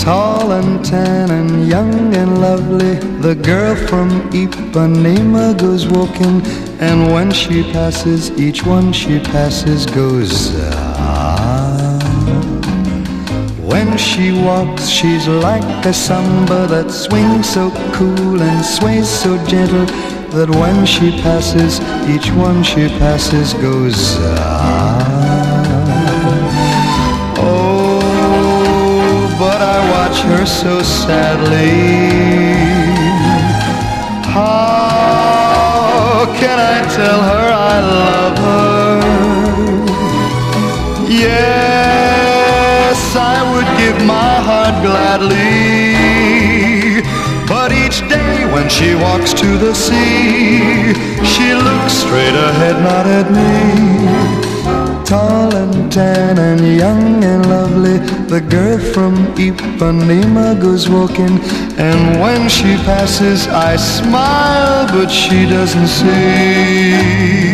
Tall and tan and young and lovely, the girl from Ipanema goes walking, and when she passes, each one she passes goes ah. When she walks, she's like a samba that swings so cool and sways so gentle, that when she passes, each one she passes goes ah. But I watch her so sadly. How can I tell her I love her? Yes, I would give my heart gladly, but each day when she walks to the sea, she looks straight ahead, not at me. Tall and tan and young and lovely, the girl from Ipanema goes walking, and when she passes I smile, but she doesn't see.